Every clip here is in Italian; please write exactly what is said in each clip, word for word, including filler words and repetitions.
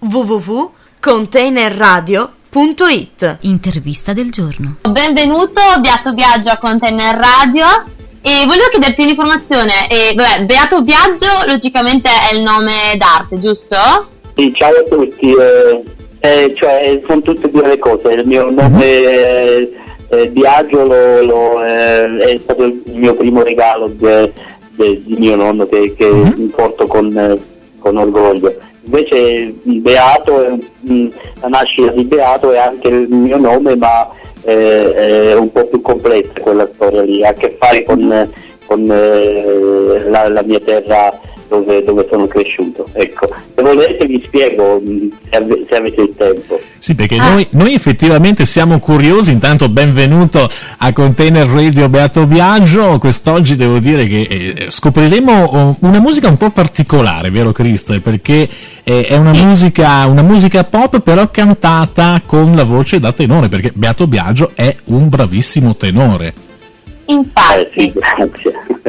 w w w punto container radio punto it. Intervista del giorno. Benvenuto Beato Biagio a Container Radio e volevo chiederti un'informazione. E, vabbè, Beato Biagio logicamente è il nome d'arte, giusto? Sì, ciao a tutti. Eh, eh, cioè, sono tutte e due le cose. Il mio nome è, è Biagio, lo, lo, eh, è stato il mio primo regalo de, de, di mio nonno che, che mi porto con, con orgoglio. Invece Beato, la nascita di Beato è anche il mio nome, ma eh, è un po' più complessa quella storia lì, ha a che fare con, con eh, la, la mia terra dove, dove sono cresciuto. Ecco, se volete vi spiego se, ave, se avete il tempo. Sì, perché ah. noi, noi effettivamente siamo curiosi. Intanto benvenuto a Container Radio Beato Biagio. Quest'oggi devo dire che eh, scopriremo una musica un po' particolare, vero Crystal? Perché eh, è una musica, una musica pop però cantata con la voce da tenore, perché Beato Biagio è un bravissimo tenore. Infatti. Eh, sì, grazie.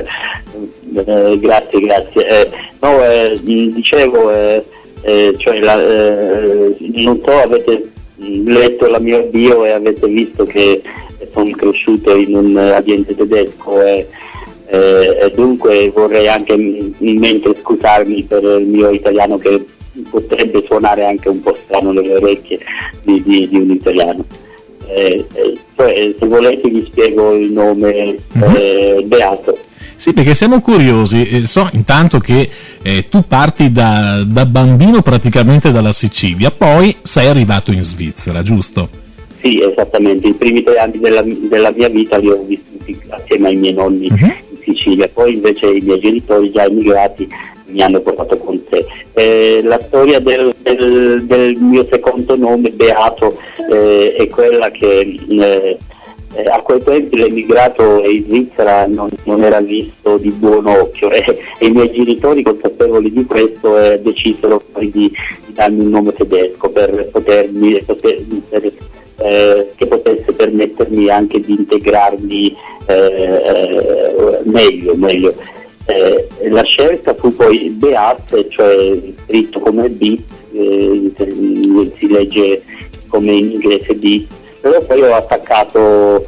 Eh, grazie, grazie. Eh, no, eh, dicevo, eh, eh, cioè la, eh, non so, avete letto la mia bio e avete visto che sono cresciuto in un ambiente tedesco e, eh, e dunque vorrei anche in mente scusarmi per il mio italiano che potrebbe suonare anche un po' strano nelle orecchie di, di, di un italiano. Eh, eh, cioè, se volete vi spiego il nome eh, Beato. Sì, perché siamo curiosi. Eh, so intanto che eh, tu parti da, da bambino praticamente dalla Sicilia, poi sei arrivato in Svizzera, giusto? Sì, esattamente. I primi tre anni della, della mia vita li ho vissuti assieme ai miei nonni uh-huh. in Sicilia, poi invece i miei genitori già emigrati mi hanno portato con sé. Eh, la storia del, del, del mio secondo nome, Beato, eh, è quella che eh, eh, a quei tempi l'emigrato in Svizzera non, non era visto di buon occhio e, e i miei genitori, consapevoli di questo, eh, decisero poi di, di darmi un nome tedesco per potermi poter, per, eh, che potesse permettermi anche di integrarmi eh, eh, meglio, meglio. Eh, la scelta fu poi Beat, cioè scritto come Beat, eh, si legge come in inglese Beat, però poi ho attaccato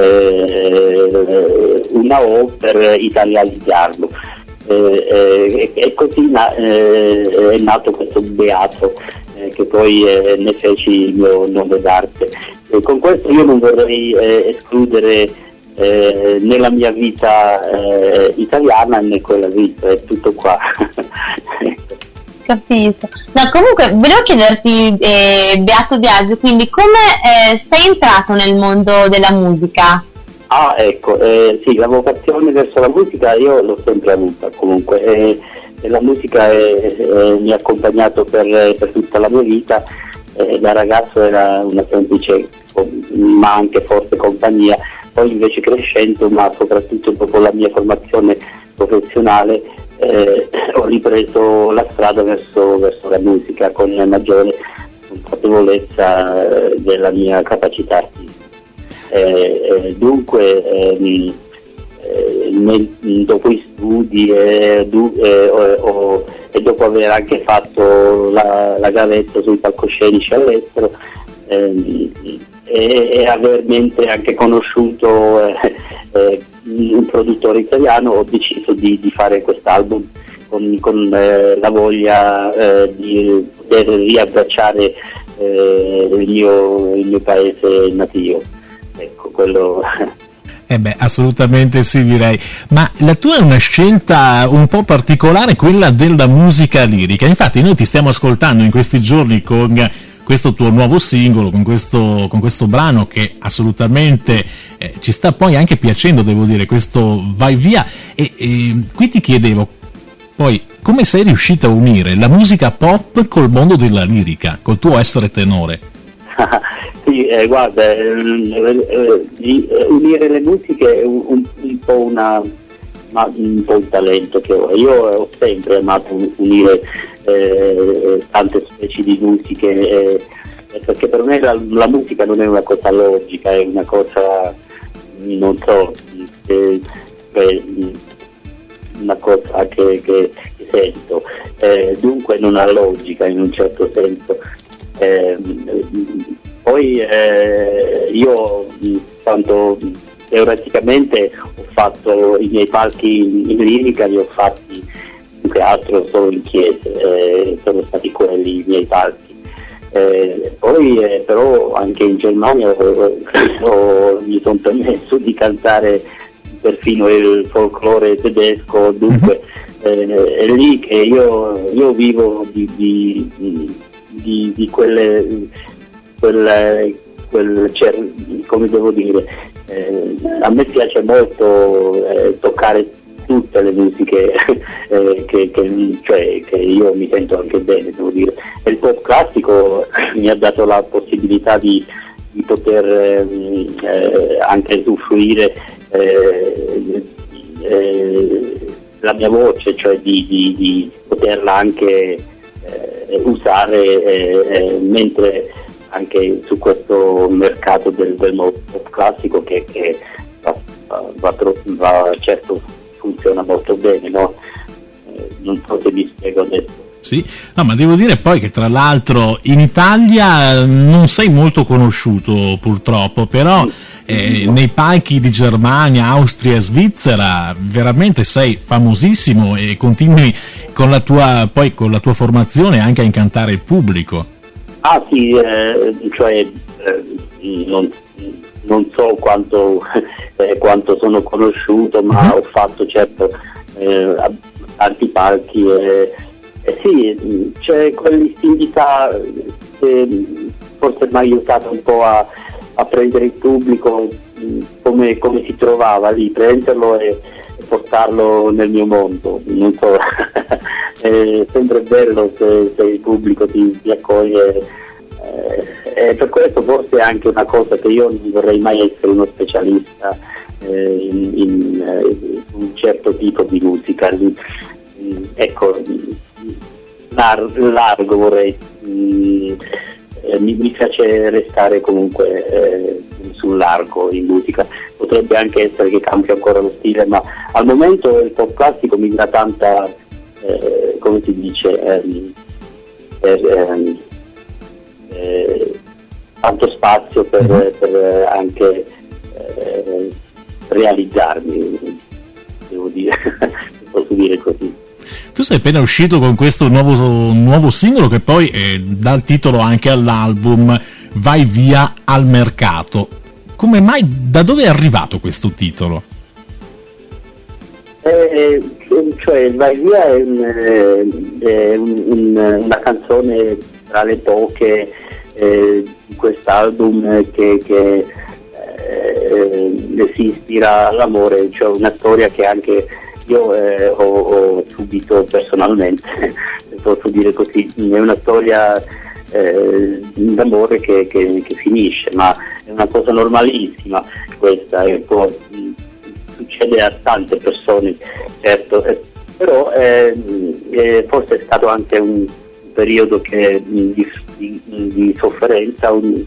eh, una O per italianizzarlo eh, eh, e così na- eh, è nato questo Beato eh, che poi eh, ne feci il mio nome d'arte. E con questo io non vorrei eh, escludere Eh, nella mia vita eh, italiana né quella vita, è tutto qua. Capisco. No, comunque volevo chiederti, eh, Beato Biagio, quindi come eh, sei entrato nel mondo della musica? Ah, ecco, eh, sì, la vocazione verso la musica io l'ho sempre avuta comunque, eh, e la musica è, è, mi ha accompagnato per, per tutta la mia vita. Eh, da ragazzo era una semplice ma anche forte compagnia. Poi invece crescendo, ma soprattutto dopo la mia formazione professionale, eh, ho ripreso la strada verso, verso la musica con maggiore consapevolezza eh, della mia capacità artistica. Eh, eh, dunque, ehm, eh, nel, dopo gli studi eh, du, eh, ho, e dopo aver anche fatto la, la gavetta sui palcoscenici all'estero, ehm, E, e aver mente anche conosciuto eh, eh, un produttore italiano, ho deciso di, di fare quest'album con, con eh, la voglia eh, di poter riabbracciare eh, il, mio, il mio paese nativo. Ecco, quello. Eh beh, assolutamente sì, direi. Ma la tua è una scelta un po' particolare, quella della musica lirica. Infatti noi ti stiamo ascoltando in questi giorni con questo tuo nuovo singolo, con questo, con questo brano che assolutamente eh, ci sta poi anche piacendo, devo dire, questo Vai Via. E, e qui ti chiedevo poi come sei riuscita a unire la musica pop col mondo della lirica, col tuo essere tenore. Sì, eh, guarda, eh, eh, eh, unire le musiche è un, un, un po' una ma un po' un talento che ho. Io ho sempre amato unire eh, tante specie di musiche, eh, perché per me la, la musica non è una cosa logica, è una cosa, non so, eh, eh, una cosa che, che, che sento, eh, dunque non ha logica in un certo senso. Eh, poi eh, io tanto teoreticamente ho fatto i miei palchi in, in lirica, li ho fatti più che altro solo in chiese, eh, sono stati quelli i miei palchi. Eh, poi eh, però anche in Germania ho, ho, mi sono permesso di cantare perfino il folklore tedesco, dunque eh, è lì che io, io vivo di, di, di, di quelle, quelle, quel, come devo dire, eh, a me piace molto eh, toccare tutte le musiche eh, che, che, cioè, che io mi sento anche bene, devo dire. E il pop classico mi ha dato la possibilità di, di poter eh, anche usufruire eh, eh, la mia voce, cioè di, di, di poterla anche eh, usare eh, eh, mentre anche su questo mercato del, del pop classico che, che va, va, va certo funziona molto bene, no? Eh, non so se vi spiego adesso. Sì, no, ma devo dire poi che tra l'altro in Italia non sei molto conosciuto purtroppo, però eh, nei palchi di Germania, Austria e Svizzera veramente sei famosissimo e continui con la tua, poi con la tua formazione anche a incantare il pubblico. Ah sì, eh, cioè eh, non, non so quanto, eh, quanto sono conosciuto, ma uh-huh. ho fatto certo eh, tanti palchi e eh, sì, c'è quell'istintività che forse mi ha aiutato un po' a, a prendere il pubblico come, come si trovava lì, prenderlo e, e portarlo nel mio mondo, non so, è sempre bello se, se il pubblico ti, ti accoglie. Eh, e per questo forse è anche una cosa che io non vorrei mai essere uno specialista eh, in, in, eh, in un certo tipo di musica, ecco, lar- largo vorrei, mm, eh, mi, mi piace restare comunque eh, sul largo in musica. Potrebbe anche essere che cambi ancora lo stile, ma al momento il pop classico mi dà tanta eh, come si dice ehm, per, ehm, Eh, tanto spazio per, mm-hmm. per anche eh, realizzarmi, devo dire, posso dire così. Tu sei appena uscito con questo nuovo, nuovo singolo che poi eh, dà il titolo anche all'album, Vai via al mercato. Come mai, da dove è arrivato questo titolo? Eh, cioè Vai via è, un, è un, un, una canzone tra le poche eh, di quest'album che, che eh, si ispira all'amore, cioè una storia che anche io eh, ho, ho subito personalmente, posso dire così, è una storia eh, d'amore che, che, che finisce, ma è una cosa normalissima questa, e può, succede a tante persone, certo, eh, però eh, eh, forse è stato anche un periodo che, di, di, di sofferenza, un,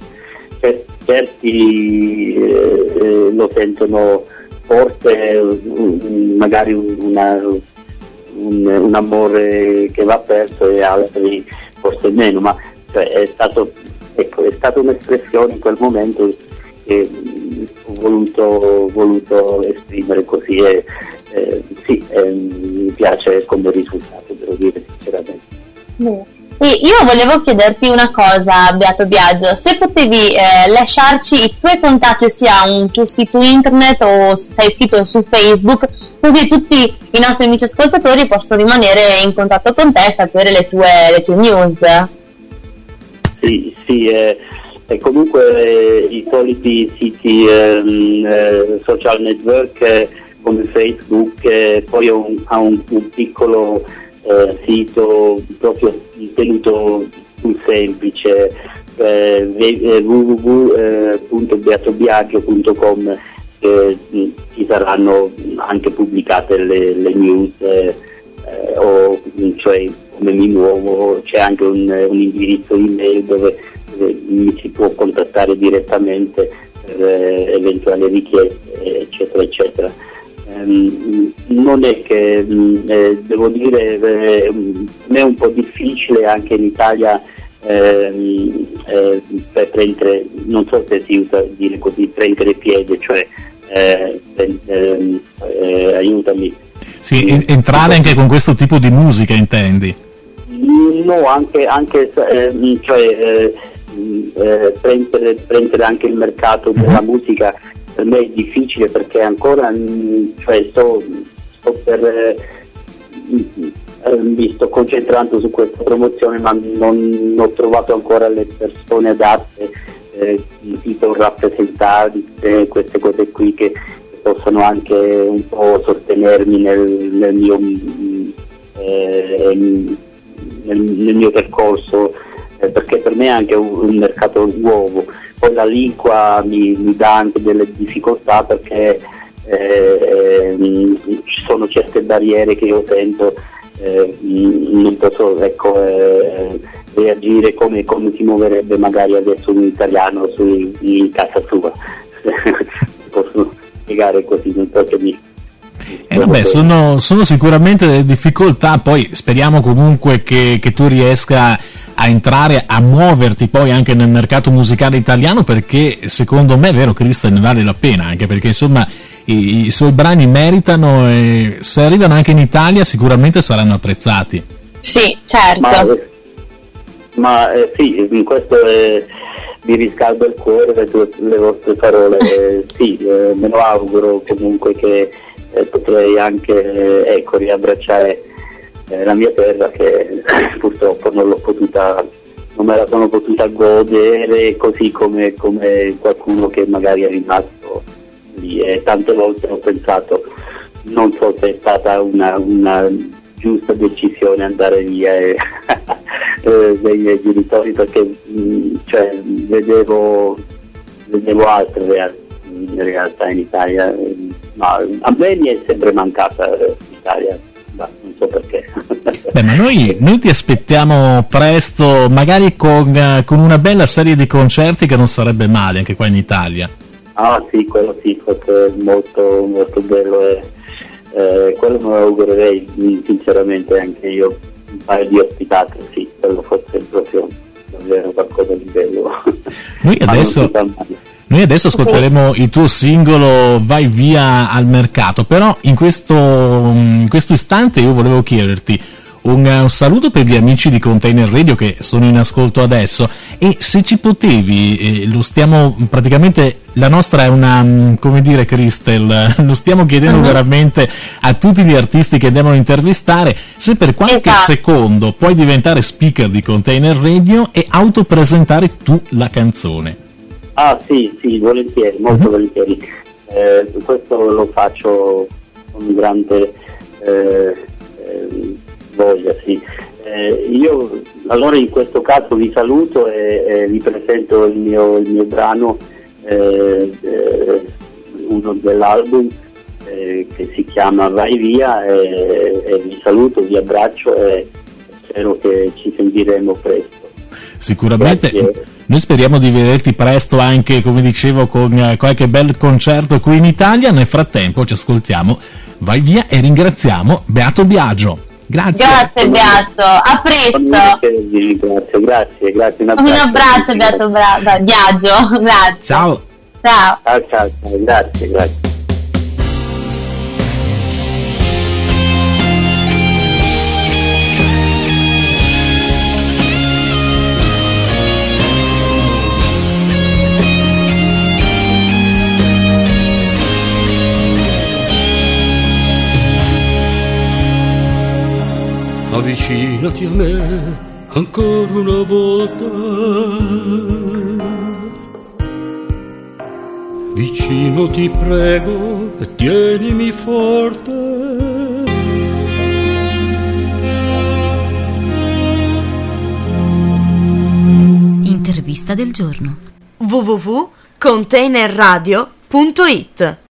certi eh, lo sentono forte, un, magari una, un, un amore che va perso e altri forse meno, ma cioè, è stato ecco, è stata un'espressione in quel momento che ho voluto, voluto esprimere così e eh, sì, eh, mi piace come risultato, devo dire sinceramente. Beh. E io volevo chiederti una cosa, Beato Biagio, se potevi eh, lasciarci i tuoi contatti, ossia un tuo sito internet o se sei iscritto su Facebook, così tutti i nostri amici ascoltatori possono rimanere in contatto con te e sapere le tue, le tue news. Sì, sì, eh, e comunque eh, i soliti siti ehm, eh, social network eh, come Facebook, eh, poi ho un, ha un, un piccolo eh, sito proprio tenuto più semplice, eh, w w w punto beato biagio punto com, eh, ci saranno anche pubblicate le, le news eh, eh, o cioè come mi muovo, c'è anche un, un indirizzo email dove, dove mi si può contattare direttamente per eh, eventuali richieste eccetera eccetera. ehm, non è che eh, devo dire eh, è un po' difficile anche in Italia ehm, eh, per prendere, non so se si usa dire così, prendere piede, cioè eh, eh, eh, aiutami. Sì, en- entrare anche con questo tipo di musica, intendi? No, anche, anche eh, cioè, eh, eh, prendere, prendere anche il mercato della musica per me è difficile, perché ancora cioè, sto, sto per eh, mi sto concentrando su questa promozione, ma non ho trovato ancora le persone adatte, eh, tipo rappresentanti, queste cose qui che possono anche un po' sostenermi nel, nel mio eh, nel, nel mio percorso, eh, perché per me è anche un, un mercato nuovo. Poi la lingua mi, mi dà anche delle difficoltà, perché eh, ci sono certe barriere che io sento, eh, non posso ecco, eh, reagire come, come si muoverebbe magari adesso un italiano su, in casa sua. Posso spiegare così, non so che mi... Eh vabbè, sono, sono sicuramente delle difficoltà, poi speriamo comunque che, che tu riesca a entrare, a muoverti poi anche nel mercato musicale italiano, perché secondo me, è vero Cristian, ne vale la pena, anche perché insomma i, i suoi brani meritano, e se arrivano anche in Italia sicuramente saranno apprezzati. Sì, certo. Ma, ma eh, sì, in questo è... mi riscalda il cuore le, tue, le vostre parole. eh, sì, eh, me lo auguro comunque che eh, potrei anche eh, ecco, riabbracciare eh, la mia terra, che purtroppo non l'ho potuta, non me la sono potuta godere così come, come qualcuno che magari è rimasto lì, e tante volte ho pensato, non so se è stata una, una giusta decisione andare via e dei miei genitori, perché mh, cioè, vedevo, vedevo altre real- in realtà in Italia, ma a me mi è sempre mancata l'Italia, ma non so perché. Beh, ma noi, noi ti aspettiamo presto, magari con, con una bella serie di concerti, che non sarebbe male anche qua in Italia. Ah sì, quello sì, forse molto, molto bello, e eh, quello me lo augurerei sinceramente anche io. Un paio di ospitate, sì, quello forse è proprio davvero qualcosa di bello. Noi adesso, noi adesso ascolteremo il tuo singolo Vai via al mercato, però in questo, in questo istante io volevo chiederti un, un saluto per gli amici di Container Radio che sono in ascolto adesso, e se ci potevi, eh, lo stiamo praticamente, la nostra è una, come dire Cristel, lo stiamo chiedendo uh-huh. veramente a tutti gli artisti che devono intervistare, se per qualche esatto. secondo puoi diventare speaker di Container Radio e autopresentare tu la canzone. Ah sì, sì, volentieri, molto uh-huh. volentieri. Eh, questo lo faccio con grande eh, eh, voglia, sì. Eh, io allora in questo caso vi saluto e, e vi presento il mio, il mio brano, eh, eh, uno dell'album eh, che si chiama Vai via, e, e vi saluto, vi abbraccio e spero che ci sentiremo presto. Sicuramente. Grazie. Noi speriamo di vederti presto anche, come dicevo, con qualche bel concerto qui in Italia. Nel frattempo ci ascoltiamo Vai via e ringraziamo Beato Biagio. Grazie. Grazie Beato, a presto. Grazie, grazie, grazie. Un abbraccio, un abbraccio Beato Bra- Biagio, grazie. Ciao. Ciao. Ciao, ciao, ciao, grazie, grazie. Avvicinati a me ancora una volta, vicino ti prego e tienimi forte. Intervista del giorno. w w w punto container radio punto it